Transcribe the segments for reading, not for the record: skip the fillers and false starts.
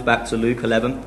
back to Luke 11.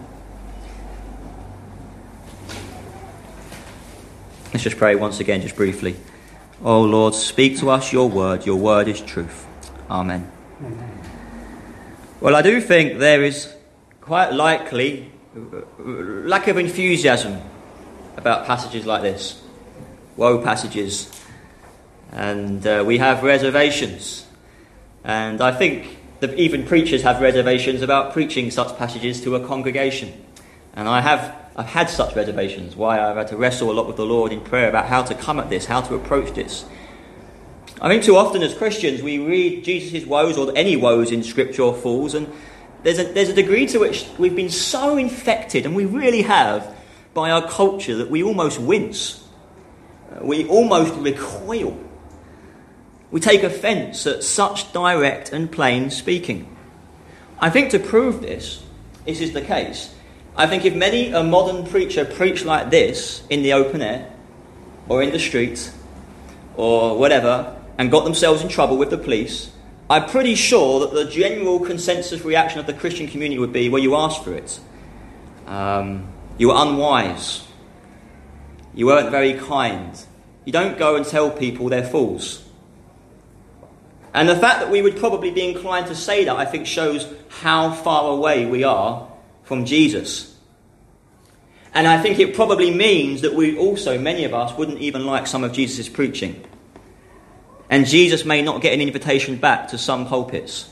Let's just pray once again, just briefly. Oh Lord, speak to us your word is truth. Amen. Well, I do think there is quite likely lack of enthusiasm about passages like this. Woe passages. And we have reservations. And I think that even preachers have reservations about preaching such passages to a congregation. And I've had such reservations, why I've had to wrestle a lot with the Lord in prayer about how to come at this, how to approach this. I think too often as Christians we read Jesus' woes or any woes in Scripture or falls, and there's a degree to which we've been so infected, and we really have, by our culture that we almost wince. We almost recoil. We take offence at such direct and plain speaking. I think to prove this is the case. I think if many a modern preacher preached like this in the open air, or in the street, or whatever, and got themselves in trouble with the police, I'm pretty sure that the general consensus reaction of the Christian community would be, well, you asked for it. You were unwise. You weren't very kind. You don't go and tell people they're fools. And the fact that we would probably be inclined to say that, I think, shows how far away we are from Jesus. And I think it probably means that we also, many of us, wouldn't even like some of Jesus' preaching. And Jesus may not get an invitation back to some pulpits.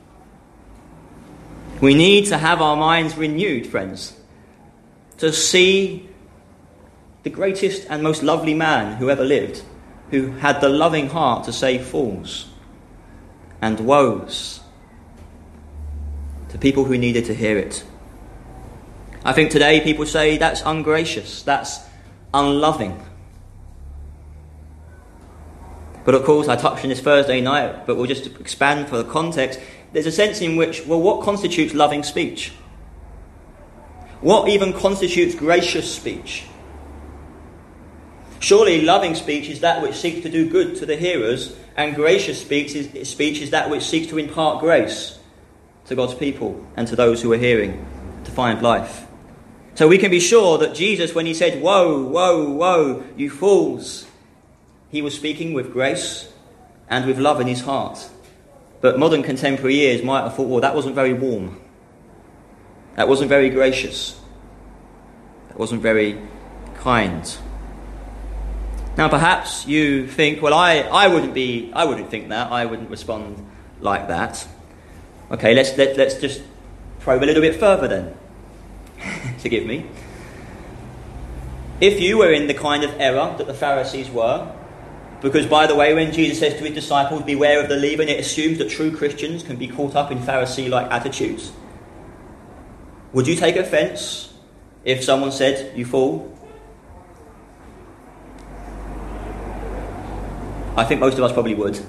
We need to have our minds renewed, friends, to see the greatest and most lovely man who ever lived, who had the loving heart to say fools and woes to people who needed to hear it. I think today people say that's ungracious, that's unloving. But of course, I touched on this Thursday night, but we'll just expand for the context. There's a sense in which, well, what constitutes loving speech? What even constitutes gracious speech? Surely loving speech is that which seeks to do good to the hearers, and gracious speech is that which seeks to impart grace to God's people and to those who are hearing to find life. So we can be sure that Jesus, when he said, woe, woe, woe, you fools, he was speaking with grace and with love in his heart. But modern contemporary ears might have thought, well, that wasn't very warm. That wasn't very gracious. That wasn't very kind. Now perhaps you think, well, I wouldn't think that. I wouldn't respond like that. Okay, let's just probe a little bit further then. Forgive me. If you were in the kind of error that the Pharisees were, because, by the way, when Jesus says to his disciples, beware of the leaven, it assumes that true Christians can be caught up in Pharisee-like attitudes. Would you take offence if someone said, you fool? I think most of us probably would.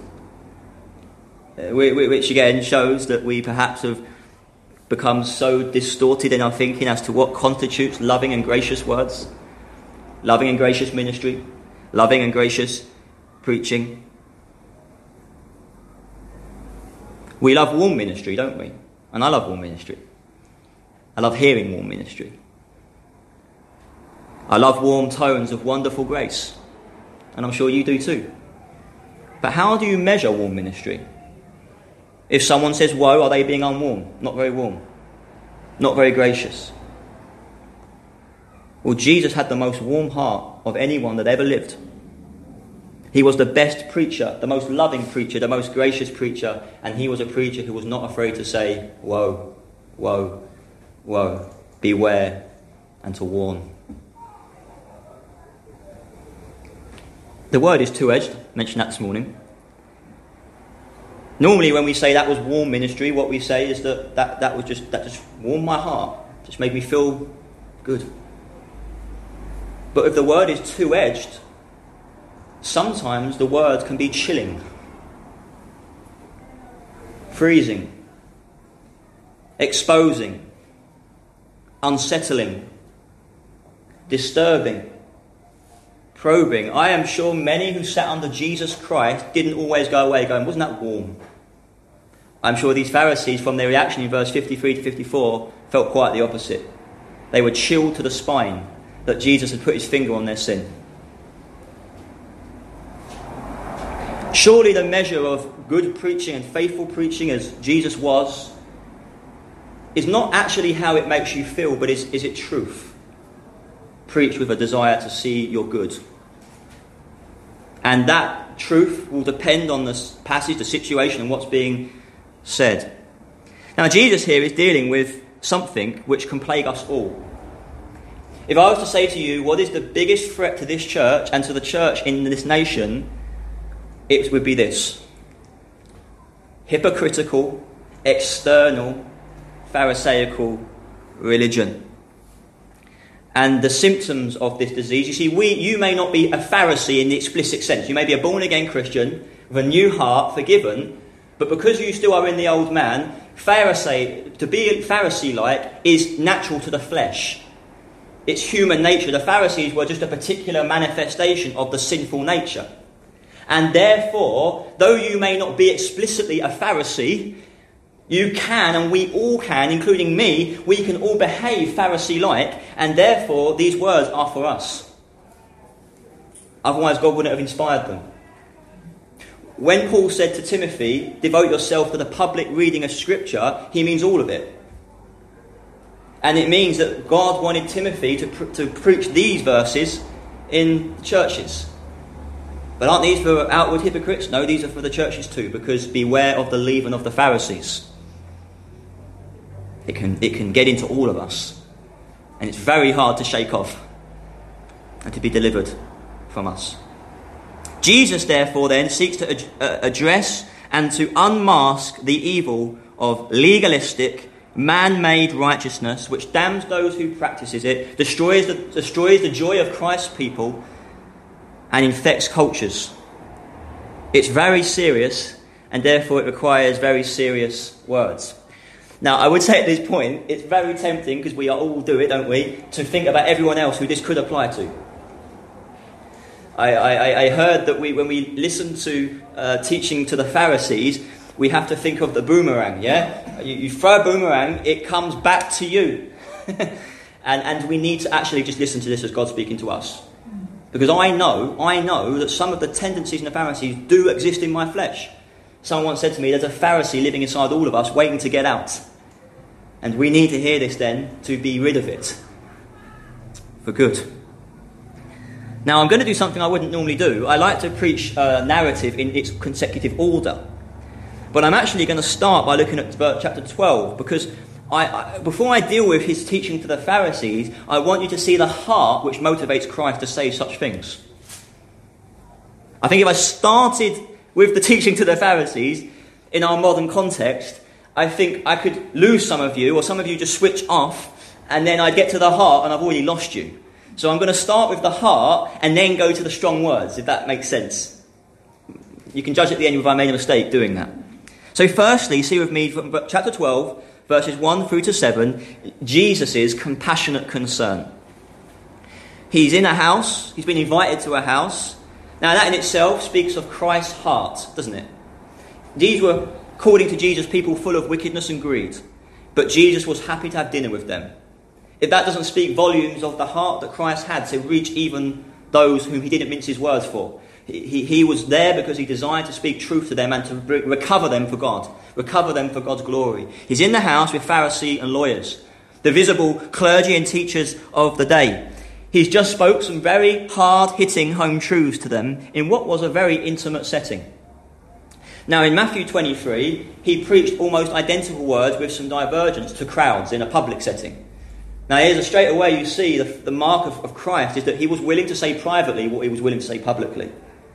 Which again shows that we perhaps have become so distorted in our thinking as to what constitutes loving and gracious words, loving and gracious ministry, loving and gracious preaching. We love warm ministry, don't we? And I love warm ministry. I love hearing warm ministry. I love warm tones of wonderful grace. And I'm sure you do too. But how do you measure warm ministry? If someone says, woe, are they being unwarm? Not very warm. Not very gracious. Well, Jesus had the most warm heart of anyone that ever lived. He was the best preacher, the most loving preacher, the most gracious preacher, and he was a preacher who was not afraid to say, woe, woe, woe, beware, and to warn. The word is two-edged, I mentioned that this morning. Normally when we say that was warm ministry, what we say is that just warmed my heart, just made me feel good. But if the word is two-edged, sometimes the word can be chilling, freezing, exposing, unsettling, disturbing, probing. I am sure many who sat under Jesus Christ didn't always go away going, wasn't that warm? I'm sure these Pharisees, from their reaction in verse 53 to 54, felt quite the opposite. They were chilled to the spine that Jesus had put his finger on their sin. Surely the measure of good preaching and faithful preaching, as Jesus was, is not actually how it makes you feel, but is it truth? Preach with a desire to see your good. And that truth will depend on the passage, the situation, and what's being said. Now, Jesus here is dealing with something which can plague us all. If I was to say to you, what is the biggest threat to this church and to the church in this nation, it would be this: hypocritical, external, Pharisaical religion. And the symptoms of this disease, you see, you may not be a Pharisee in the explicit sense. You may be a born-again Christian with a new heart, forgiven, but because you still are in the old man, to be Pharisee-like is natural to the flesh. It's human nature. The Pharisees were just a particular manifestation of the sinful nature. And therefore, though you may not be explicitly a Pharisee, you can, and we all can, including me, we can all behave Pharisee-like, and therefore these words are for us. Otherwise God wouldn't have inspired them. When Paul said to Timothy, devote yourself to the public reading of Scripture, he means all of it. And it means that God wanted Timothy to preach these verses in churches. But aren't these for outward hypocrites? No, these are for the churches too, because beware of the leaven of the Pharisees. It can get into all of us. And it's very hard to shake off and to be delivered from us. Jesus, therefore, then seeks to address and to unmask the evil of legalistic, man-made righteousness, which damns those who practices it, destroys the joy of Christ's people, and infects cultures. It's very serious, and therefore it requires very serious words. Now, I would say at this point, it's very tempting, because we all do it, don't we, to think about everyone else who this could apply to. I heard that when we listen to teaching to the Pharisees, we have to think of the boomerang, yeah? You throw a boomerang, it comes back to you. and we need to actually just listen to this as God speaking to us. Because I know that some of the tendencies in the Pharisees do exist in my flesh. Someone once said to me, there's a Pharisee living inside all of us waiting to get out. And we need to hear this then to be rid of it for good. Now, I'm going to do something I wouldn't normally do. I like to preach a narrative in its consecutive order. But I'm actually going to start by looking at chapter 12, because before I deal with his teaching to the Pharisees, I want you to see the heart which motivates Christ to say such things. I think if I started with the teaching to the Pharisees in our modern context, I think I could lose some of you, or some of you just switch off, and then I'd get to the heart and I've already lost you. So I'm going to start with the heart and then go to the strong words, if that makes sense. You can judge at the end if I made a mistake doing that. So firstly, see with me from chapter 12, verses 1 through to 7, Jesus' compassionate concern. He's in a house, he's been invited to a house. Now that in itself speaks of Christ's heart, doesn't it? These were, according to Jesus, people full of wickedness and greed. But Jesus was happy to have dinner with them. If that doesn't speak volumes of the heart that Christ had to reach even those whom he didn't mince his words for. He was there because he desired to speak truth to them and to recover them for God. Recover them for God's glory. He's in the house with Pharisee and lawyers, the visible clergy and teachers of the day. He's just spoke some very hard-hitting home truths to them in what was a very intimate setting. Now in Matthew 23, he preached almost identical words with some divergence to crowds in a public setting. Now here's straight away you see the mark of Christ is that he was willing to say privately what he was willing to say publicly.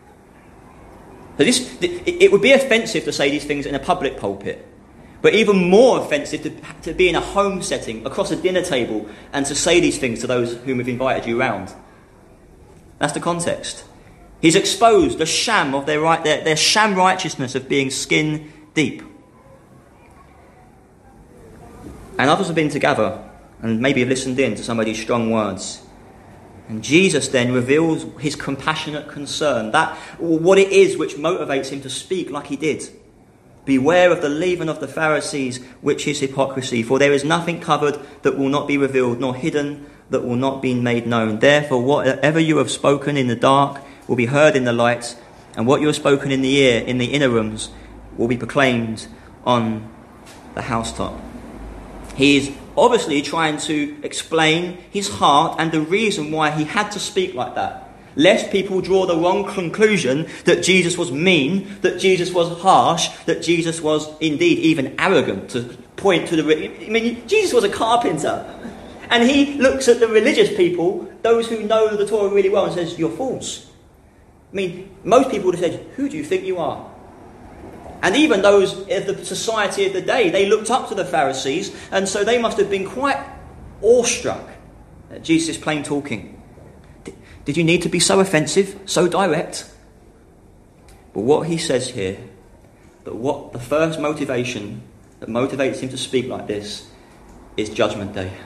So it would be offensive to say these things in a public pulpit, but even more offensive to be in a home setting, across a dinner table, and to say these things to those whom have invited you round. That's the context. He's exposed the sham of their sham righteousness of being skin deep. And others have been to gather and maybe have listened in to some of these strong words. And Jesus then reveals his compassionate concern, that what it is which motivates him to speak like he did. Beware of the leaven of the Pharisees, which is hypocrisy. For there is nothing covered that will not be revealed, nor hidden that will not be made known. Therefore, whatever you have spoken in the dark will be heard in the light, and what you have spoken in the ear, in the inner rooms, will be proclaimed on the housetop. He is obviously trying to explain his heart and the reason why he had to speak like that. Lest people draw the wrong conclusion that Jesus was mean, that Jesus was harsh, that Jesus was indeed even arrogant, to point to Jesus was a carpenter. And he looks at the religious people, those who know the Torah really well, and says, you're fools. Most people would have said, who do you think you are? And even those of the society of the day, they looked up to the Pharisees, and so they must have been quite awestruck at Jesus' plain talking. Did you need to be so offensive, so direct? But what he says here, that what the first motivation that motivates him to speak like this is Judgment Day.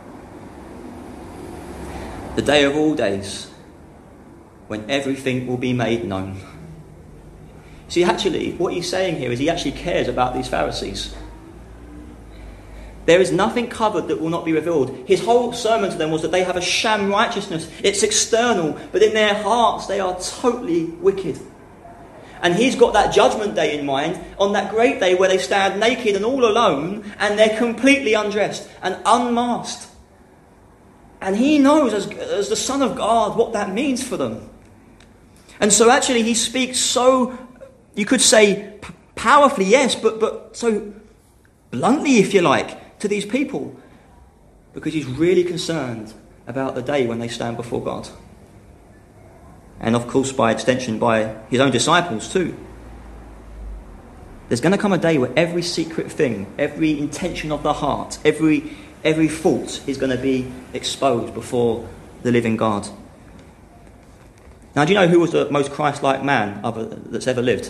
The day of all days, when everything will be made known. See, actually, what he's saying here is he actually cares about these Pharisees. There is nothing covered that will not be revealed. His whole sermon to them was that they have a sham righteousness. It's external, but in their hearts they are totally wicked. And he's got that judgment day in mind, on that great day where they stand naked and all alone, and they're completely undressed and unmasked. And he knows, as the Son of God, what that means for them. And so actually he speaks so, you could say, powerfully, yes, but so bluntly, if you like, to these people, because he's really concerned about the day when they stand before God. And of course, by extension, by his own disciples too. There's going to come a day where every secret thing, every intention of the heart, every fault is going to be exposed before the living God. Now, do you know who was the most Christ-like man that's ever lived?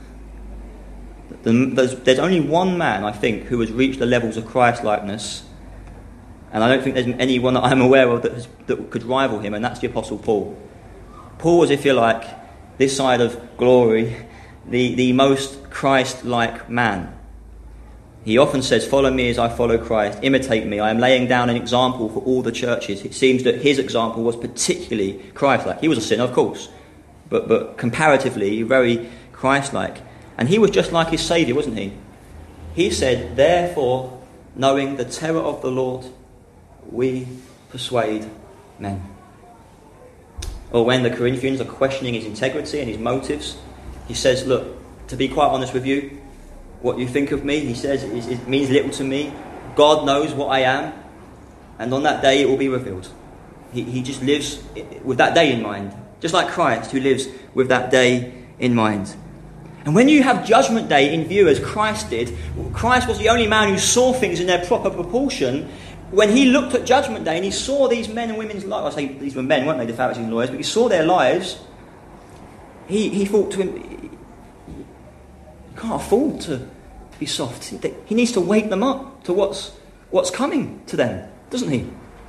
There's only one man, I think, who has reached the levels of Christ-likeness, and I don't think there's anyone that I'm aware of that could rival him, and that's the Apostle Paul. Paul was, if you like, this side of glory, the most Christ-like man. He often says, follow me as I follow Christ, imitate me. I am laying down an example for all the churches. It seems that his example was particularly Christ-like. He was a sinner, of course, but comparatively very Christ-like. And he was just like his Saviour, wasn't he? He said, therefore, knowing the terror of the Lord, we persuade men. Or when the Corinthians are questioning his integrity and his motives, he says, look, to be quite honest with you, what you think of me, he says, it means little to me. God knows what I am, and on that day it will be revealed. He just lives with that day in mind, just like Christ, who lives with that day in mind. And when you have Judgment Day in view, as Christ did, Christ was the only man who saw things in their proper proportion. When he looked at Judgment Day and he saw these men and women's lives, I say these were men, weren't they, the Pharisees and lawyers, but he saw their lives, he thought to him, you can't afford to be soft. He needs to wake them up to what's coming to them, doesn't he?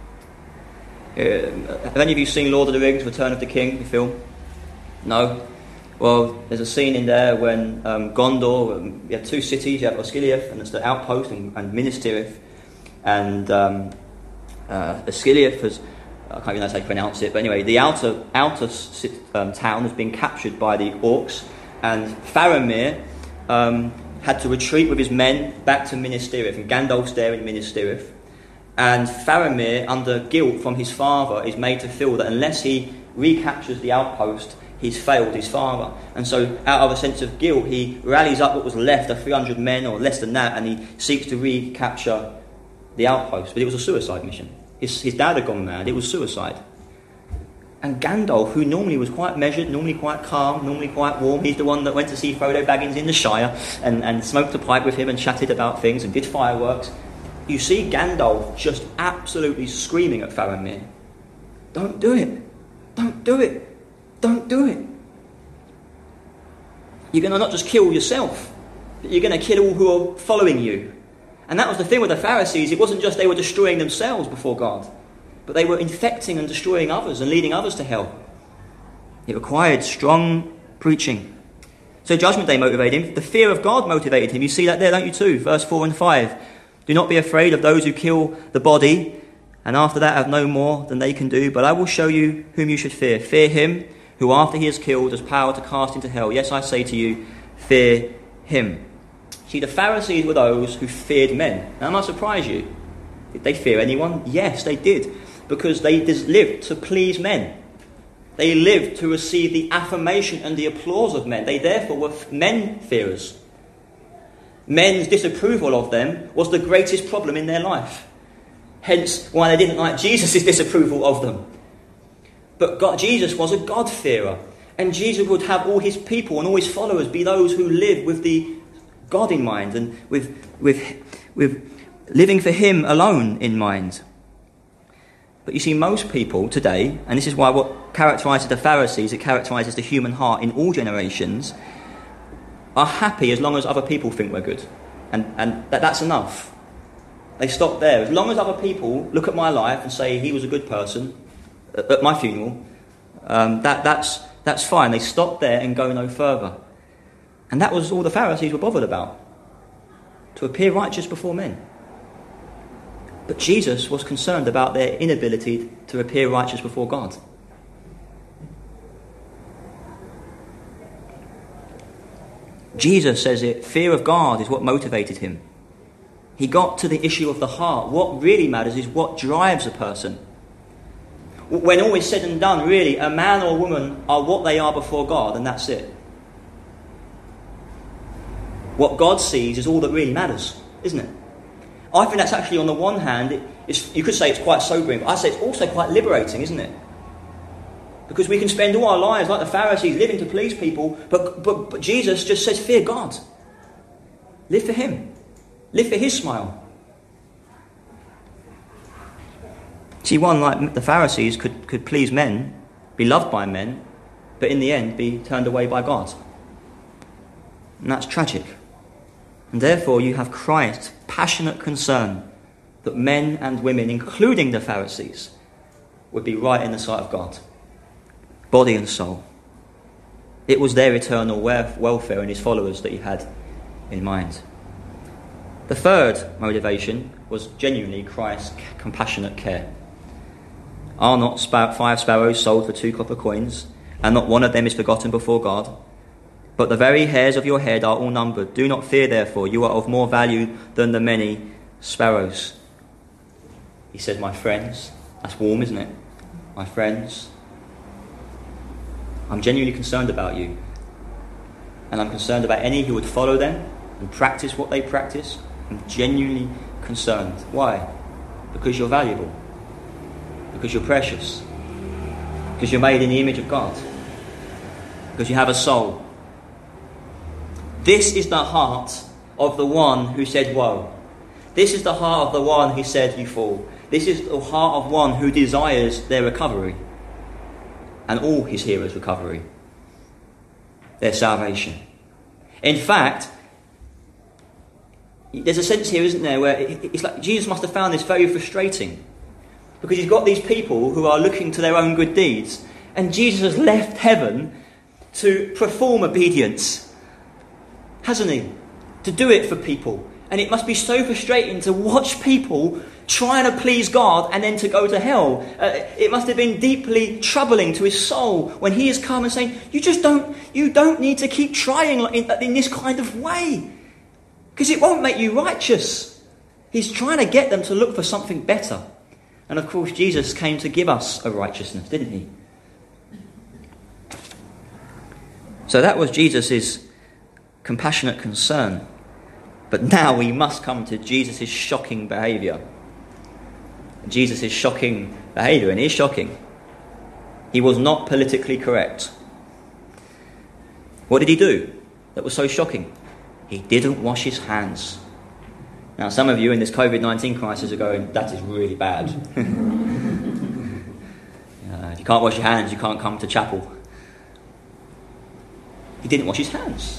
Have any of you seen Lord of the Rings, Return of the King, the film? No? Well, there's a scene in there when Gondor, you have two cities, you have Osgiliath, and it's the outpost, and Minas Tirith. And Osgiliath has, I can't even know how to pronounce it, but anyway, the outer town has been captured by the orcs, and Faramir had to retreat with his men back to Minas Tirith, and Gandalf's there in Minas Tirith. And Faramir, under guilt from his father, is made to feel that unless he recaptures the outpost, he's failed his father. And so, out of a sense of guilt, he rallies up what was left of 300 men, or less than that, and he seeks to recapture the outpost. But it was a suicide mission. His dad had gone mad. It was suicide. And Gandalf, who normally was quite measured, normally quite calm, normally quite warm, he's the one that went to see Frodo Baggins in the Shire and smoked a pipe with him and chatted about things and did fireworks. You see Gandalf just absolutely screaming at Faramir, don't do it, don't do it, don't do it. You're going to not just kill yourself, but you're going to kill all who are following you. And that was the thing with the Pharisees. It wasn't just they were destroying themselves before God, but they were infecting and destroying others and leading others to hell. It required strong preaching. So Judgment Day motivated him. The fear of God motivated him. You see that there, don't you too? Verse 4 and 5. Do not be afraid of those who kill the body, and after that have no more than they can do. But I will show you whom you should fear. Fear him who after he is killed has power to cast into hell. Yes, I say to you, fear him. See, the Pharisees were those who feared men. Now, that might surprise you. Did they fear anyone? Yes, they did. Because they lived to please men. They lived to receive the affirmation and the applause of men. They therefore were men-fearers. Men's disapproval of them was the greatest problem in their life. Hence why they didn't like Jesus' disapproval of them. But Jesus was a God-fearer. And Jesus would have all his people and all his followers be those who live with the God in mind and with living for him alone in mind. But you see, most people today, and this is why what characterises the Pharisees, it characterises the human heart in all generations, are happy as long as other people think we're good. And that's enough. They stop there. As long as other people look at my life and say he was a good person at my funeral, that's fine. They stop there and go no further. And that was all the Pharisees were bothered about. To appear righteous before men. But Jesus was concerned about their inability to appear righteous before God. Jesus says it, fear of God is what motivated him. He got to the issue of the heart. What really matters is what drives a person. When all is said and done, really, a man or a woman are what they are before God, and that's it. What God sees is all that really matters, isn't it? I think that's actually, on the one hand, you could say it's quite sobering, but I say it's also quite liberating, isn't it? Because we can spend all our lives, like the Pharisees, living to please people, but Jesus just says, fear God. Live for him. Live for his smile. See, one like the Pharisees could please men, be loved by men, but in the end be turned away by God. And that's tragic. And therefore you have Christ's passionate concern that men and women, including the Pharisees, would be right in the sight of God, body and soul. It was their eternal welfare and his followers that he had in mind. The third motivation was genuinely Christ's compassionate care. Are not 5 sparrows sold for 2 copper coins, and not one of them is forgotten before God? But the very hairs of your head are all numbered. Do not fear, therefore, you are of more value than the many sparrows. He says, my friends. That's warm, isn't it? My friends. I'm genuinely concerned about you. And I'm concerned about any who would follow them and practice what they practice. I'm genuinely concerned. Why? Because you're valuable. Because you're precious. Because you're made in the image of God. Because you have a soul. This is the heart of the one who said, woe. This is the heart of the one who said, you fall. This is the heart of one who desires their recovery. And all his hearers' recovery. Their salvation. In fact, there's a sense here, isn't there, where it's like Jesus must have found this very frustrating. Because he's got these people who are looking to their own good deeds. And Jesus has left heaven to perform obedience. Hasn't he? To do it for people. And it must be so frustrating to watch people trying to please God and then to go to hell. It must have been deeply troubling to his soul when he has come and saying, you don't need to keep trying in this kind of way. Because it won't make you righteous. He's trying to get them to look for something better. And of course Jesus came to give us a righteousness, didn't he? So that was Jesus' compassionate concern. But now we must come to Jesus' shocking behaviour. Jesus' shocking behaviour, and it is shocking. He was not politically correct. What did he do that was so shocking? He didn't wash his hands. Now, some of you in this COVID-19 crisis are going, that is really bad. If you can't wash your hands, you can't come to chapel. He didn't wash his hands.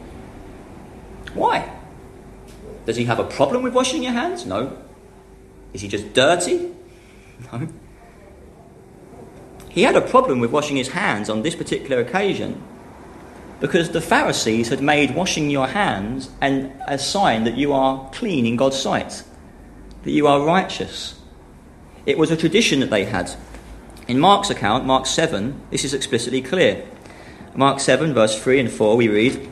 Why? Does he have a problem with washing your hands? No. Is he just dirty? No. He had a problem with washing his hands on this particular occasion because the Pharisees had made washing your hands a sign that you are clean in God's sight, that you are righteous. It was a tradition that they had. In Mark's account, Mark 7, this is explicitly clear. Mark 7, verse 3 and 4, we read,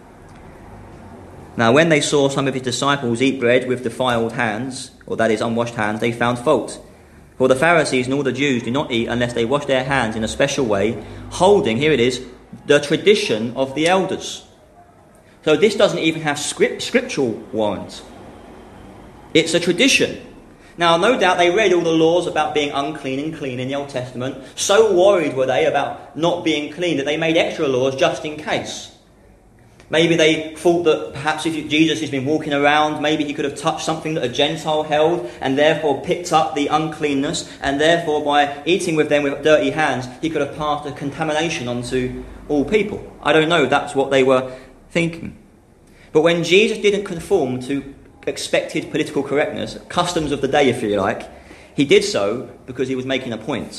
"Now when they saw some of his disciples eat bread with defiled hands," or that is, unwashed hands, "they found fault. For the Pharisees and all the Jews do not eat unless they wash their hands in a special way, holding," here it is, "the tradition of the elders." So this doesn't even have scriptural warrant. It's a tradition. Now, no doubt they read all the laws about being unclean and clean in the Old Testament. So worried were they about not being clean that they made extra laws just in case. Maybe they thought that perhaps if Jesus has been walking around, maybe he could have touched something that a Gentile held and therefore picked up the uncleanness, and therefore by eating with them with dirty hands, he could have passed a contamination onto all people. I don't know, that's what they were thinking. But when Jesus didn't conform to expected political correctness, customs of the day if you like, he did so because he was making a point.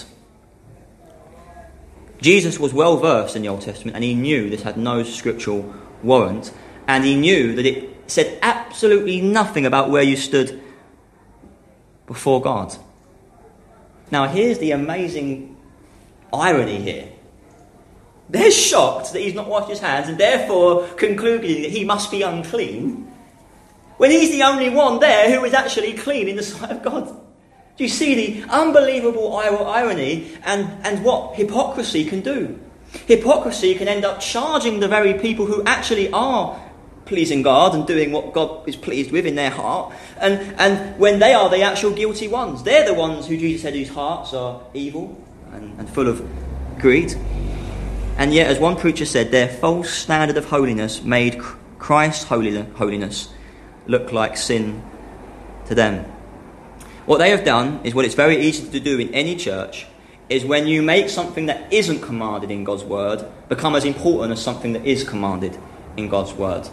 Jesus was well versed in the Old Testament, and he knew this had no scriptural warrant, and he knew that it said absolutely nothing about where you stood before God. Now here's the amazing irony here. They're shocked that he's not washed his hands and therefore concluding that he must be unclean, when he's the only one there who is actually clean in the sight of God. Do you see the unbelievable irony and what hypocrisy can do? Hypocrisy can end up charging the very people who actually are pleasing God and doing what God is pleased with in their heart, and when they are the actual guilty ones. They're the ones who Jesus said whose hearts are evil and full of greed. And yet, as one preacher said, their false standard of holiness made Christ's holiness look like sin to them. What they have done is what it's very easy to do in any church, is when you make something that isn't commanded in God's word become as important as something that is commanded in God's word.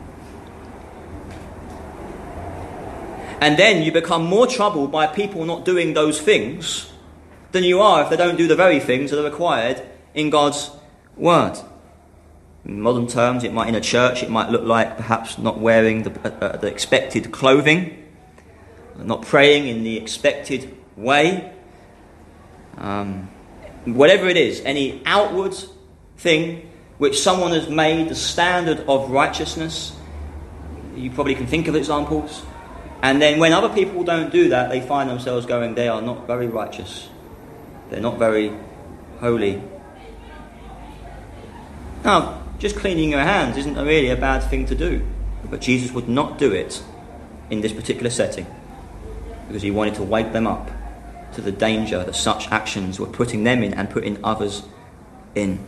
And then you become more troubled by people not doing those things than you are if they don't do the very things that are required in God's word. In modern terms, in a church, it might look like perhaps not wearing the expected clothing, not praying in the expected way. Whatever it is, any outward thing which someone has made the standard of righteousness, you probably can think of examples. And then when other people don't do that, they find themselves going, they are not very righteous. They're not very holy. Now, just cleaning your hands isn't really a bad thing to do. But Jesus would not do it in this particular setting, because he wanted to wake them up to the danger that such actions were putting them in and putting others in.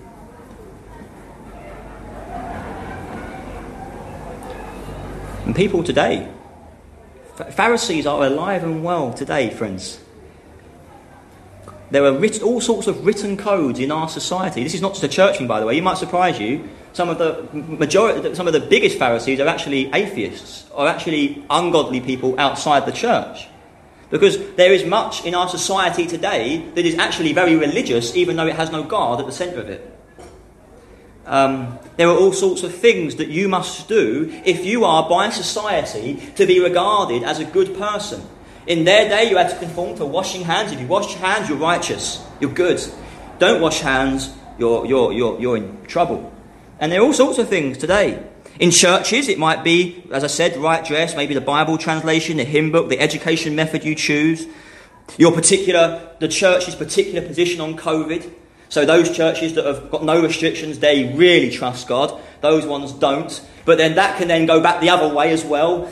And people today, Pharisees are alive and well today, friends. There are all sorts of written codes in our society. This is not just a church thing, by the way. You might surprise you. Some of the biggest Pharisees are actually atheists, or actually ungodly people outside the church. Because there is much in our society today that is actually very religious, even though it has no God at the centre of it. There are all sorts of things that you must do if you are, by society, to be regarded as a good person. In their day, you had to conform to washing hands. If you wash your hands, you're righteous. You're good. Don't wash hands, you're in trouble. And there are all sorts of things today. In churches, it might be, as I said, right dress, maybe the Bible translation, the hymn book, the education method you choose, the church's particular position on COVID. So those churches that have got no restrictions, they really trust God. Those ones don't. But then that can then go back the other way as well.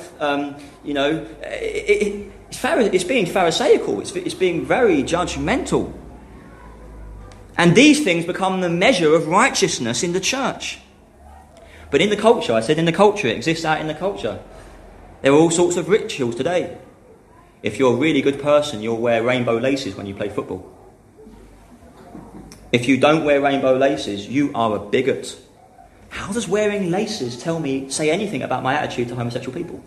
It's being pharisaical. It's being very judgmental. And these things become the measure of righteousness in the church. But in the culture, it exists out in the culture. There are all sorts of rituals today. If you're a really good person, you'll wear rainbow laces when you play football. If you don't wear rainbow laces, you are a bigot. How does wearing laces say anything about my attitude to homosexual people?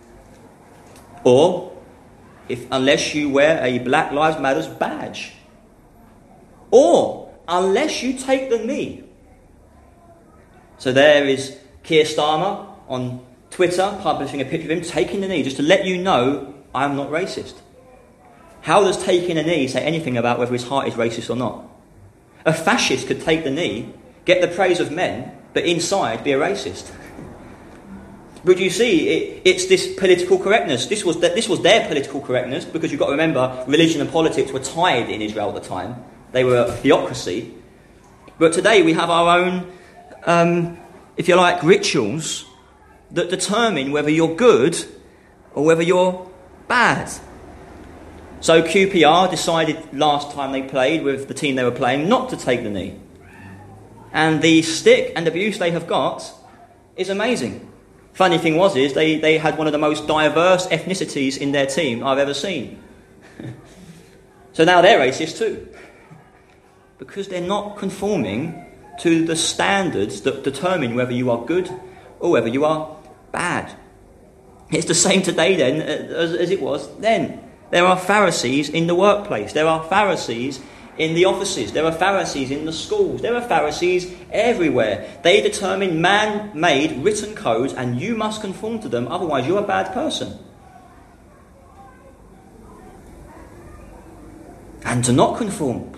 Or, unless you wear a Black Lives Matter badge. Or, unless you take the knee. So there is Keir Starmer on Twitter publishing a picture of him taking the knee just to let you know I'm not racist. How does taking a knee say anything about whether his heart is racist or not? A fascist could take the knee, get the praise of men, but inside be a racist. But you see, it's this political correctness. This was their political correctness, because you've got to remember, religion and politics were tied in Israel at the time. They were a theocracy. But today we have our own, if you like, rituals that determine whether you're good or whether you're bad. So QPR decided last time they played with the team they were playing not to take the knee. And the stick and abuse they have got is amazing. Funny thing is they had one of the most diverse ethnicities in their team I've ever seen. So now they're racist too. Because they're not conforming to the standards that determine whether you are good or whether you are bad. It's the same today then as it was then. There are Pharisees in the workplace. There are Pharisees in the offices. There are Pharisees in the schools. There are Pharisees everywhere. They determine man-made written codes, and you must conform to them, otherwise you're a bad person. And to not conform,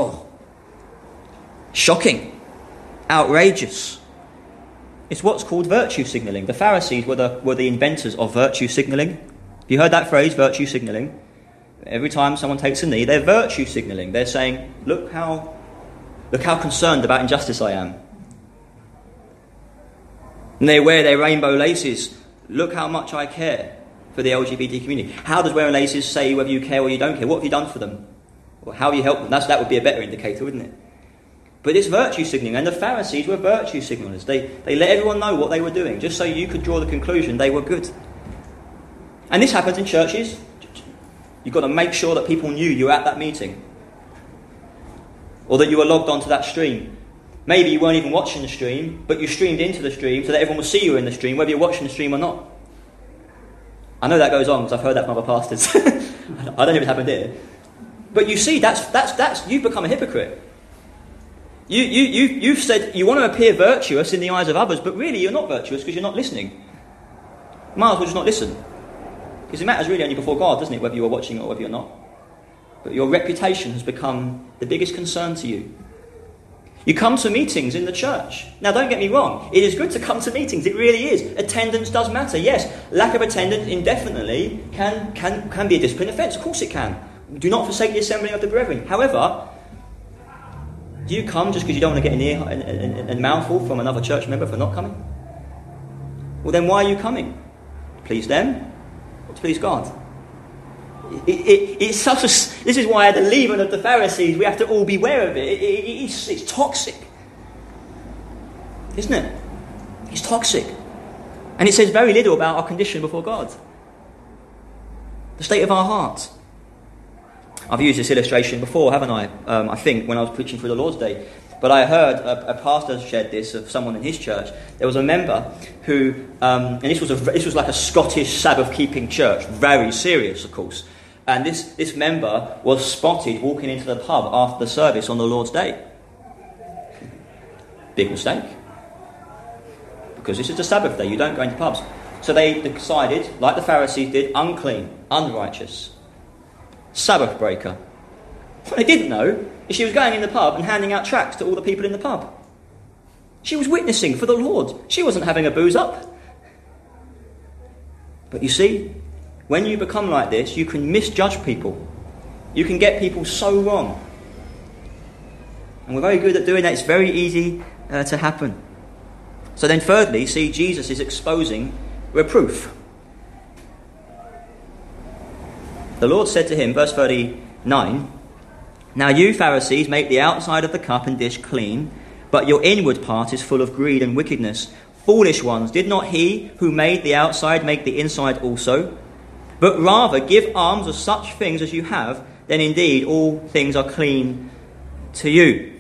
shocking, outrageous. It's what's called virtue signalling. The Pharisees were the inventors of virtue signalling. Have you heard that phrase, virtue signalling? Every time someone takes a knee, they're virtue signalling. They're saying, look how concerned about injustice I am. And they wear their rainbow laces. Look how much I care for the LGBT community. How does wearing laces say whether you care or you don't care? What have you done for them? Or how have you helped them? That would be a better indicator, wouldn't it? But it's virtue signalling, and the Pharisees were virtue signallers. They let everyone know what they were doing, just so you could draw the conclusion they were good. And this happens in churches. You've got to make sure that people knew you were at that meeting, or that you were logged onto that stream. Maybe you weren't even watching the stream, but you streamed into the stream so that everyone will see you in the stream, whether you're watching the stream or not. I know that goes on because I've heard that from other pastors. I don't know if it happened here. But you see, that's you've become a hypocrite. You've said you want to appear virtuous in the eyes of others, but really you're not virtuous because you're not listening. You might as well just not listen. Because it matters really only before God, doesn't it, whether you are watching or whether you're not. But your reputation has become the biggest concern to you. You come to meetings in the church. Now, don't get me wrong. It is good to come to meetings. It really is. Attendance does matter. Yes, lack of attendance indefinitely can be a discipline offence. Of course it can. Do not forsake the assembly of the brethren. However, do you come just because you don't want to get an ear and mouthful from another church member for not coming? Well, then why are you coming? To please them or to please God? It's such a. This is why the leaven of the Pharisees, we have to all beware of it. It's toxic, isn't it? It's toxic, and it says very little about our condition before God, the state of our heart. I've used this illustration before, haven't I? I think when I was preaching through the Lord's Day. But I heard a pastor shared this of someone in his church. There was a member who, and this was like a Scottish Sabbath-keeping church, very serious, of course. And this member was spotted walking into the pub after the service on the Lord's Day. Big mistake. Because this is the Sabbath day, you don't go into pubs. So they decided, like the Pharisees did, unclean, unrighteous, Sabbath breaker. What they didn't know is she was going in the pub and handing out tracts to all the people in the pub. She was witnessing for the Lord. She wasn't having a booze up. But you see, when you become like this, you can misjudge people. You can get people so wrong. And we're very good at doing that. It's very easy to happen. So then thirdly, see, Jesus is exposing reproof. The Lord said to him, verse 39, "Now you Pharisees make the outside of the cup and dish clean, but your inward part is full of greed and wickedness. Foolish ones, did not he who made the outside make the inside also? But rather give alms of such things as you have, then indeed all things are clean to you."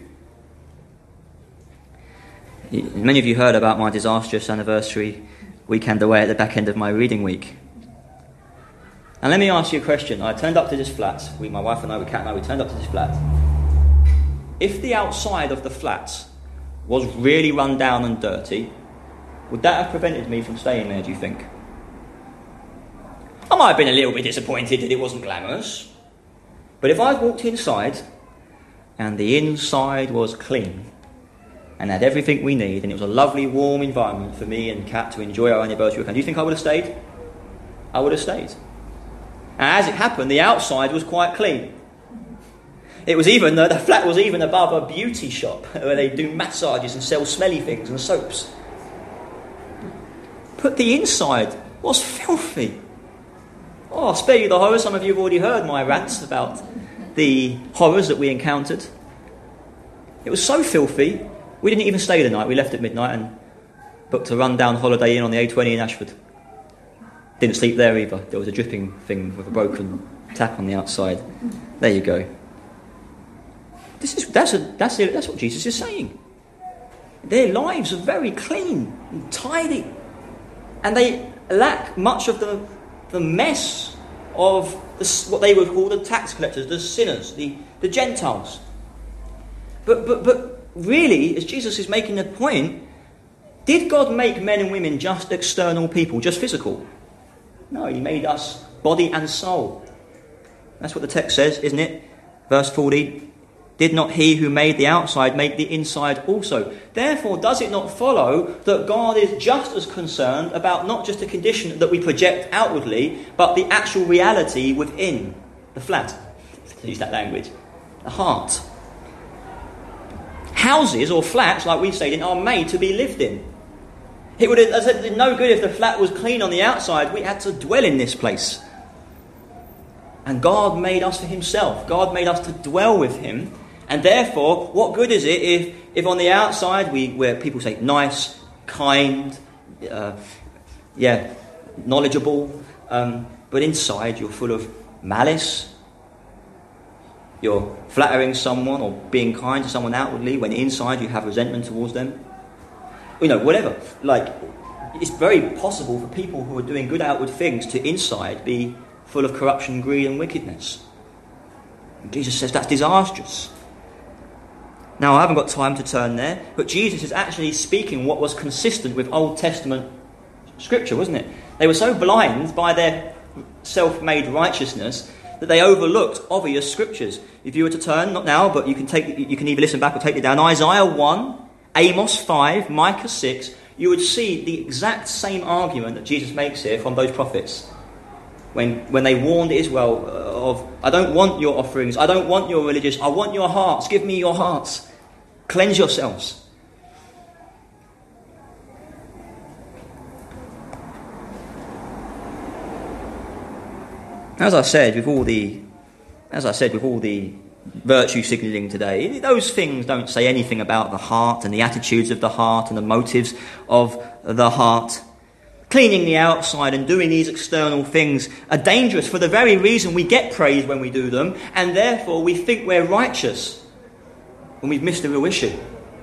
Many of you heard about my disastrous anniversary weekend away at the back end of my reading week. And let me ask you a question. I turned up to this flat. My wife and I, Kat and I, we turned up to this flat. If the outside of the flat was really run down and dirty, would that have prevented me from staying there, do you think? I might have been a little bit disappointed that it wasn't glamorous. But if I walked inside and the inside was clean and had everything we need and it was a lovely warm environment for me and Kat to enjoy our anniversary weekend, do you think I would have stayed? I would have stayed. And as it happened, the outside was quite clean. It was even, the flat was even above a beauty shop where they do massages and sell smelly things and soaps. But the inside was filthy. Oh, I'll spare you the horrors. Some of you have already heard my rants about the horrors that we encountered. It was so filthy, we didn't even stay the night. We left at midnight and booked a rundown Holiday Inn on the A20 in Ashford. Didn't sleep there either. There was a dripping thing with a broken tap on the outside. There you go. That's what Jesus is saying. Their lives are very clean and tidy. And they lack much of the mess of what they would call the tax collectors, the sinners, the Gentiles. But really, as Jesus is making the point, did God make men and women just external people, just physical? No, he made us body and soul. That's what the text says, isn't it? Verse 40, did not he who made the outside make the inside also? Therefore, does it not follow that God is just as concerned about not just the condition that we project outwardly, but the actual reality within the flat? To use that language. The heart. Houses or flats, like we've said, are made to be lived in. It would have been no good if the flat was clean on the outside. We had to dwell in this place. And God made us for himself. God made us to dwell with him. And therefore, what good is it if on the outside where people say nice, kind, knowledgeable, but inside you're full of malice. You're flattering someone or being kind to someone outwardly when inside you have resentment towards them. Whatever. It's very possible for people who are doing good outward things to inside be full of corruption, greed and wickedness. And Jesus says that's disastrous. Now, I haven't got time to turn there, but Jesus is actually speaking what was consistent with Old Testament scripture, wasn't it? They were so blind by their self-made righteousness that they overlooked obvious scriptures. If you were to turn, not now, but you can either listen back or take it down, Isaiah 1, Amos 5, Micah 6, you would see the exact same argument that Jesus makes here from those prophets. When they warned Israel of, I don't want your offerings, I don't want your religious, I want your hearts, give me your hearts. Cleanse yourselves. As I said, with all the virtue signalling today, those things don't say anything about the heart and the attitudes of the heart and the motives of the heart. Cleaning the outside and doing these external things are dangerous for the very reason we get praise when we do them, and therefore we think we're righteous when we've missed the real issue.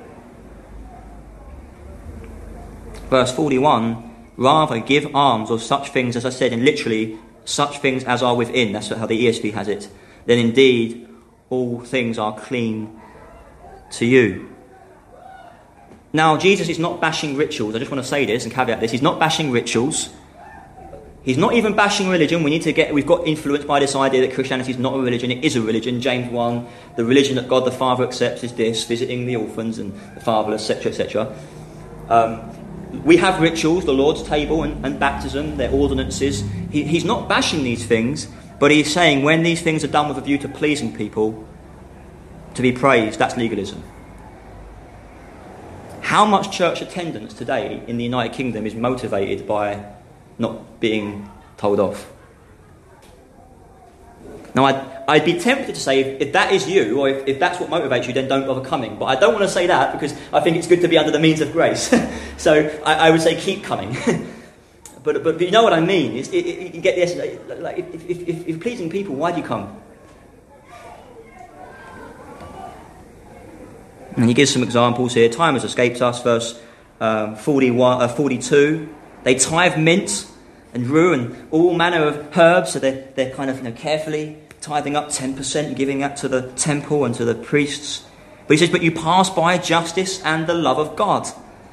Verse 41, rather give alms of such things, as I said, and literally such things as are within. That's how the ESV has it. Then indeed all things are clean to you. Now, Jesus is not bashing rituals. I just want to say this and caveat this. He's not bashing rituals. He's not even bashing religion. We've got influenced by this idea that Christianity is not a religion. It is a religion. James 1, the religion that God the Father accepts is this, visiting the orphans and the fatherless, etc., etc. We have rituals, the Lord's table and baptism, their ordinances. He's not bashing these things, but he's saying when these things are done with a view to pleasing people, to be praised, that's legalism. How much church attendance today in the United Kingdom is motivated by not being told off? Now, I'd be tempted to say if that is you, or if that's what motivates you, then don't bother coming. But I don't want to say that because I think it's good to be under the means of grace. So I would say keep coming. but you know what I mean? You get this. Like if you're pleasing people, why do you come? And he gives some examples here. Time has escaped us. Verse 42. They tithe mint and rue and all manner of herbs, so they're kind of carefully tithing up 10% and giving that to the temple and to the priests. But he says, but you pass by justice and the love of God.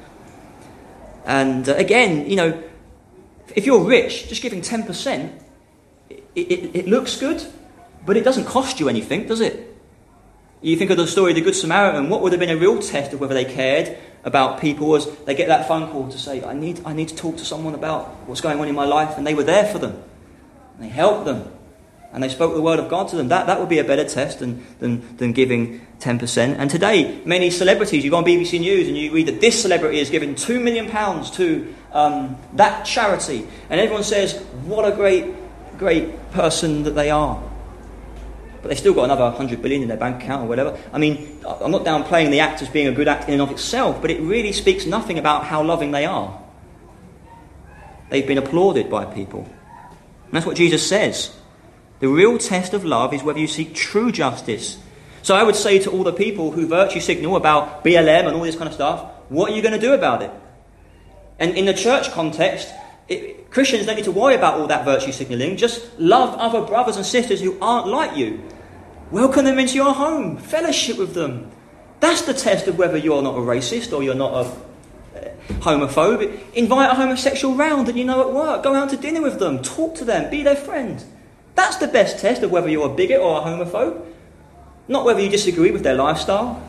And again, if you're rich, just giving 10%, it looks good, but it doesn't cost you anything, does it? You think of the story of the Good Samaritan. What would have been a real test of whether they cared about people was they get that phone call to say, I need to talk to someone about what's going on in my life, and they were there for them. And they helped them. And they spoke the word of God to them. That would be a better test than giving 10%. And today, many celebrities, you go on BBC News and you read that this celebrity has given £2 million to that charity. And everyone says, what a great person that they are. But they've still got another 100 billion in their bank account or whatever. I mean, I'm not downplaying the act as being a good act in and of itself, but it really speaks nothing about how loving they are. They've been applauded by people. And that's what Jesus says. The real test of love is whether you seek true justice. So I would say to all the people who virtue signal about BLM and all this kind of stuff, what are you going to do about it? And in the church context, Christians don't need to worry about all that virtue signalling. Just love other brothers and sisters who aren't like you. Welcome them into your home. Fellowship with them. That's the test of whether you're not a racist or you're not a homophobe. Invite a homosexual round that you know at work. Go out to dinner with them. Talk to them. Be their friend. That's the best test of whether you're a bigot or a homophobe. Not whether you disagree with their lifestyle.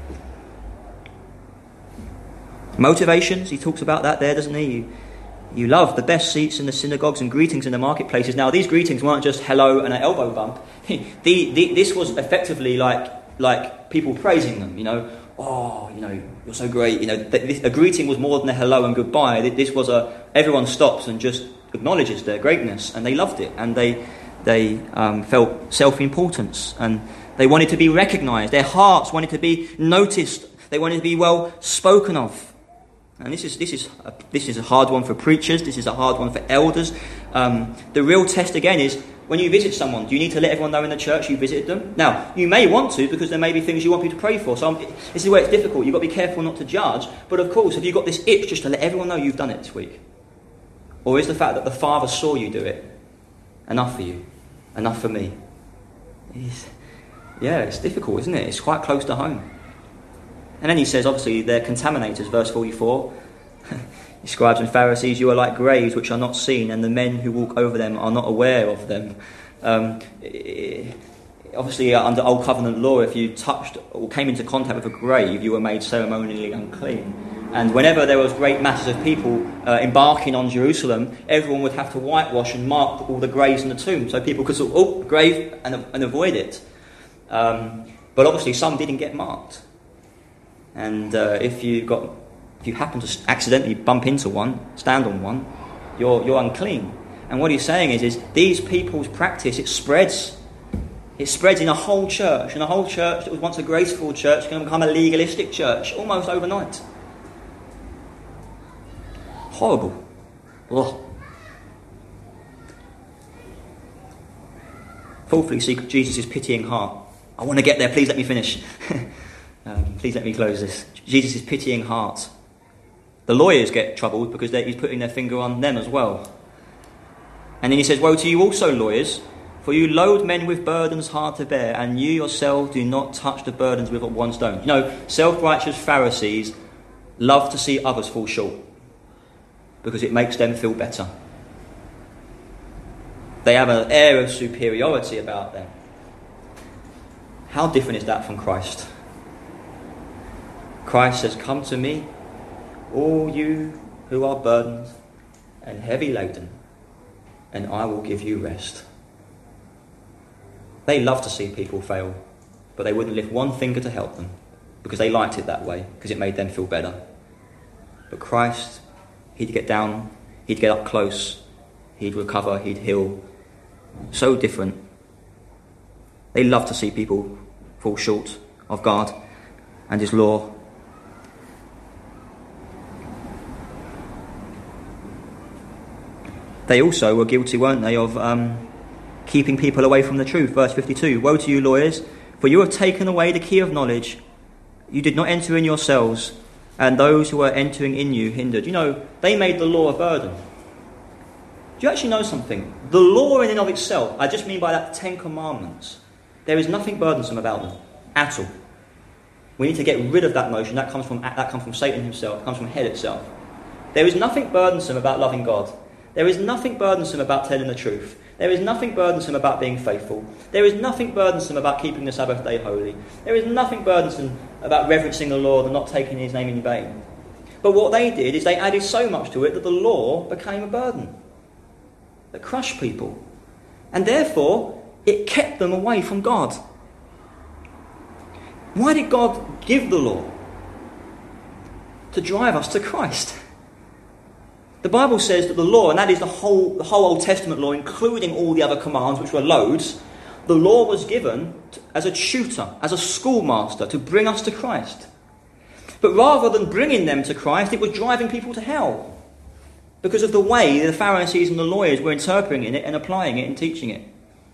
Motivations, he talks about that there, doesn't he? You love the best seats in the synagogues and greetings in the marketplaces. Now, these greetings weren't just hello and an elbow bump. This was effectively like people praising them, Oh, you're so great. A greeting was more than a hello and goodbye. This was everyone stops and just acknowledges their greatness, and they loved it, and they felt self-importance, and they wanted to be recognised. Their hearts wanted to be noticed. They wanted to be well spoken of. And this is a hard one for preachers. This is a hard one for elders. The real test again is when you visit someone, do you need to let everyone know in the church you visited them? Now, you may want to because there may be things you want people to pray for. So this is where it's difficult. You've got to be careful not to judge. But of course, have you got this itch just to let everyone know you've done it this week? Or is the fact that the Father saw you do it enough for you? Enough for me? It's difficult, isn't it? It's quite close to home. And then he says, obviously, they're contaminators, verse 44. Scribes and Pharisees, you are like graves which are not seen, and the men who walk over them are not aware of them. Obviously, under Old Covenant law, if you touched or came into contact with a grave, you were made ceremonially unclean. And whenever there was great masses of people embarking on Jerusalem, everyone would have to whitewash and mark all the graves in the tomb, so people could grave and avoid it. But obviously, some didn't get marked. And if you happen to accidentally bump into one, stand on one, you're unclean. And what he's saying is these people's practice, it spreads in a whole church. And a whole church that was once a graceful church can become a legalistic church almost overnight. Horrible. Ugh. Fourthly, see Jesus' pitying heart. I want to get there, please let me finish. Please let me close this. Jesus' pitying heart. The lawyers get troubled because he's putting their finger on them as well. And then he says, woe to you also, lawyers, for you load men with burdens hard to bear, and you yourselves do not touch the burdens with one stone. Self-righteous Pharisees love to see others fall short because it makes them feel better. They have an air of superiority about them. How different is that from Christ? Christ says, come to me, all you who are burdened and heavy laden, and I will give you rest. They love to see people fail, but they wouldn't lift one finger to help them because they liked it that way, because it made them feel better. But Christ, he'd get down, he'd get up close, he'd recover, he'd heal. So different. They love to see people fall short of God and his law. They also were guilty, weren't they, of keeping people away from the truth. Verse 52, woe to you, lawyers, for you have taken away the key of knowledge. You did not enter in yourselves, and those who were entering in you hindered. They made the law a burden. Do you actually know something? The law in and of itself, I just mean by that the 10 Commandments, there is nothing burdensome about them at all. We need to get rid of that notion. That comes from Satan himself, comes from hell itself. There is nothing burdensome about loving God. There is nothing burdensome about telling the truth. There is nothing burdensome about being faithful. There is nothing burdensome about keeping the Sabbath day holy. There is nothing burdensome about reverencing the Lord and not taking his name in vain. But what they did is they added so much to it that the law became a burden that crushed people. And therefore, it kept them away from God. Why did God give the law? To drive us to Christ. The Bible says that the law, and that is the whole Old Testament law, including all the other commands, which were loads, the law was given as a tutor, as a schoolmaster, to bring us to Christ. But rather than bringing them to Christ, it was driving people to hell, because of the way the Pharisees and the lawyers were interpreting it and applying it and teaching it.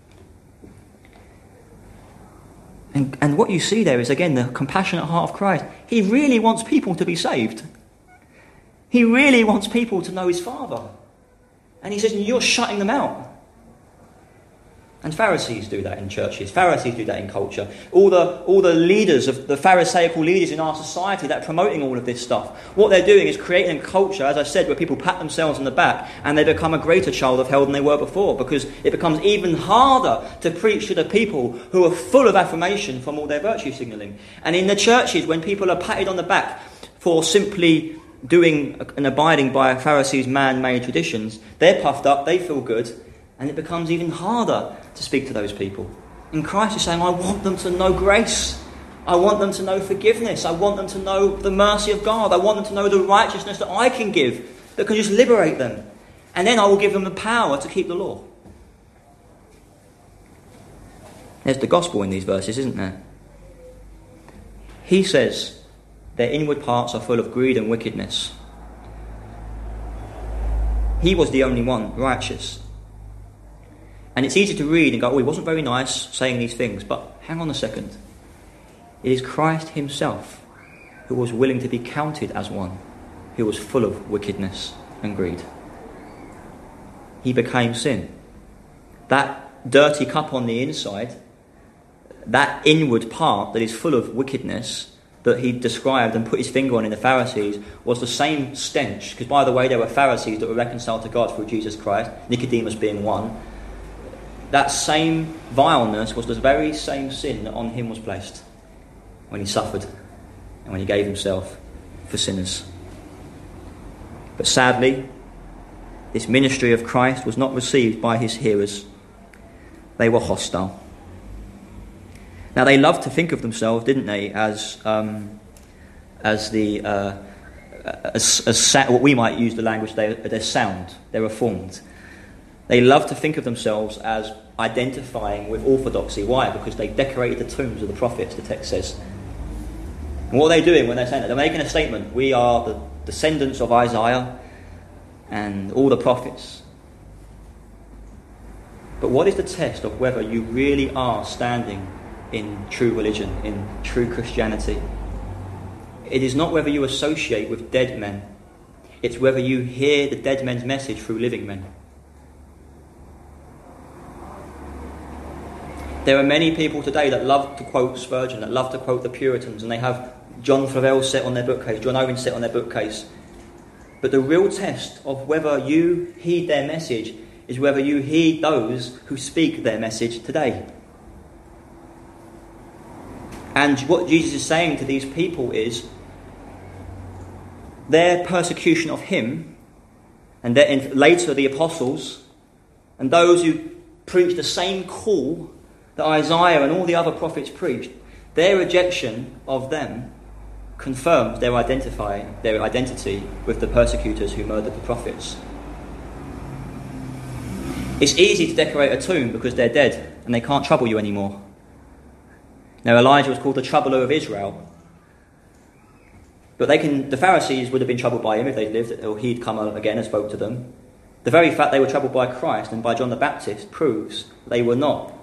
And what you see there is, again, the compassionate heart of Christ. He really wants people to be saved. He really wants people to know his Father. And he says, you're shutting them out. And Pharisees do that in churches. Pharisees do that in culture. All the leaders, of the Pharisaical leaders in our society that are promoting all of this stuff, what they're doing is creating a culture, as I said, where people pat themselves on the back and they become a greater child of hell than they were before, because it becomes even harder to preach to the people who are full of affirmation from all their virtue signalling. And in the churches, when people are patted on the back for simply doing and abiding by Pharisees' man-made traditions, they're puffed up, they feel good, and it becomes even harder to speak to those people. And Christ is saying, I want them to know grace. I want them to know forgiveness. I want them to know the mercy of God. I want them to know the righteousness that I can give, that can just liberate them. And then I will give them the power to keep the law. There's the gospel in these verses, isn't there? He says their inward parts are full of greed and wickedness. He was the only one righteous. And it's easy to read and go, oh, he wasn't very nice saying these things. But hang on a second. It is Christ himself who was willing to be counted as one who was full of wickedness and greed. He became sin. That dirty cup on the inside, that inward part that is full of wickedness that he described and put his finger on in the Pharisees, was the same stench. Because, by the way, there were Pharisees that were reconciled to God through Jesus Christ, Nicodemus being one. That same vileness was the very same sin that on him was placed when he suffered and when he gave himself for sinners. But sadly, this ministry of Christ was not received by his hearers. They were hostile. Now, they loved to think of themselves, didn't they, as what we might use the language, they're sound, they're reformed. They love to think of themselves as identifying with orthodoxy. Why? Because they decorated the tombs of the prophets, the text says. And what are they doing when they're saying that? They're making a statement. We are the descendants of Isaiah and all the prophets. But what is the test of whether you really are standing in true religion, in true Christianity? It is not whether you associate with dead men. It's whether you hear the dead men's message through living men. There are many people today that love to quote Spurgeon, that love to quote the Puritans, and they have John Flavel set on their bookcase, John Owen set on their bookcase. But the real test of whether you heed their message is whether you heed those who speak their message today. And what Jesus is saying to these people is their persecution of him, and later the apostles, and those who preach the same call that Isaiah and all the other prophets preached, their rejection of them confirms their identity with the persecutors who murdered the prophets. It's easy to decorate a tomb because they're dead and they can't trouble you anymore. Now, Elijah was called the troubler of Israel. But the Pharisees would have been troubled by him if they'd lived, or he'd come again and spoke to them. The very fact they were troubled by Christ and by John the Baptist proves they were not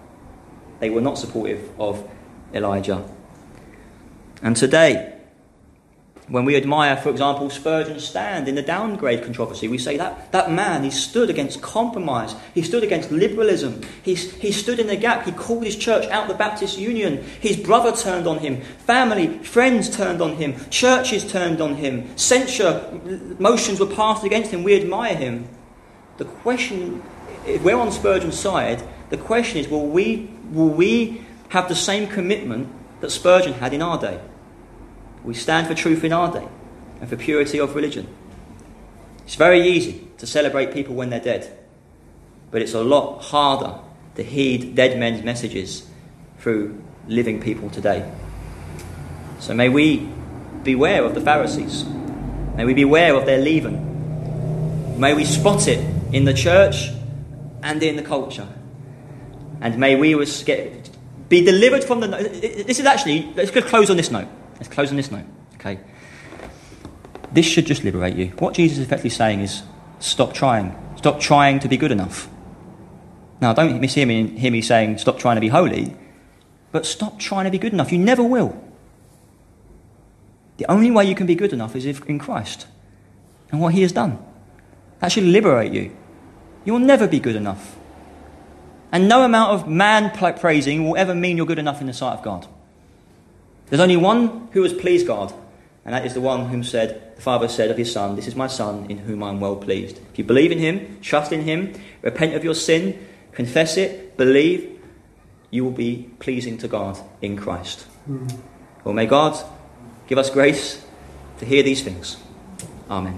supportive of Elijah. And today, When we admire, for example, Spurgeon's stand in the downgrade controversy, we say that man, he stood against compromise. He stood against liberalism. He stood in the gap. He called his church out the Baptist Union. His brother turned on him. Family, friends turned on him. Churches turned on him. Censure motions were passed against him. We admire him. The question, if we're on Spurgeon's side, the question is, will we have the same commitment that Spurgeon had in our day? We stand for truth in our day and for purity of religion. It's very easy to celebrate people when they're dead, but it's a lot harder to heed dead men's messages through living people today. So may we beware of the Pharisees. May we beware of their leaven. May we spot it in the church and in the culture. And may we be delivered from the... This is actually... Let's close on this note. Okay. This should just liberate you. What Jesus is effectively saying is, stop trying. Stop trying to be good enough. Now, don't hear me saying, stop trying to be holy, but stop trying to be good enough. You never will. The only way you can be good enough is in Christ and what he has done. That should liberate you. You will never be good enough. And no amount of man praising will ever mean you're good enough in the sight of God. There's only one who has pleased God, and that is the one whom the Father said of his Son, "This is my Son in whom I am well pleased." If you believe in him, trust in him, repent of your sin, confess it, believe, you will be pleasing to God in Christ. Well, may God give us grace to hear these things. Amen.